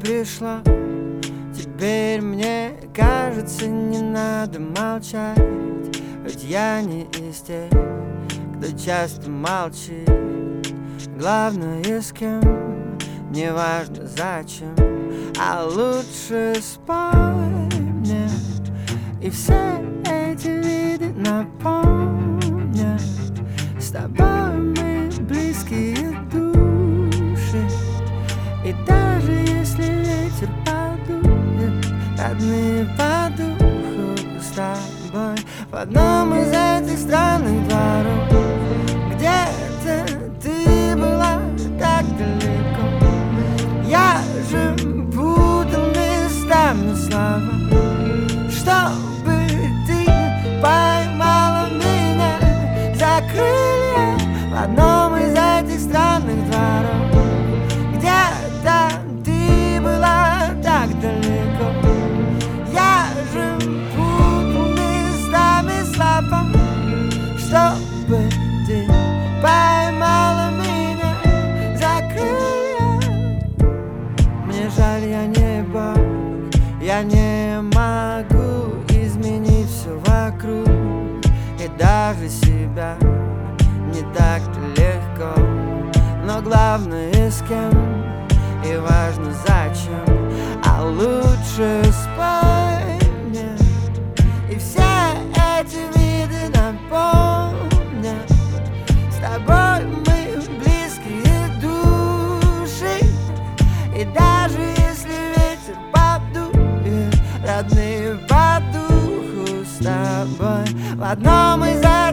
пришло. Теперь мне кажется, не надо молчать, хоть я не из тех, кто часто молчит. Главное, с кем, не важно зачем, а лучше спой мне, и все эти виды напомнят. С тобой мы близкие души, и даже если ветер подует, родные по духу с тобой. В одном из этих странных дворов где-то ты была так далеко. Я же путал местами слова, чтобы ты поймала меня за крылья. В одном из этих странных дворов где-то ты была так далеко. Я же путал местами слова, чтобы ты поймала меня за крылья. Мне жаль, я не Бог, я не могу изменить все вокруг, и даже себя не так-то легко. Но главное, с кем, и важно зачем, а лучше спой мне, и все эти виды напомнят. С тобой мы близкие души, и даже если ветер подует, родные по духу с тобой. В одном из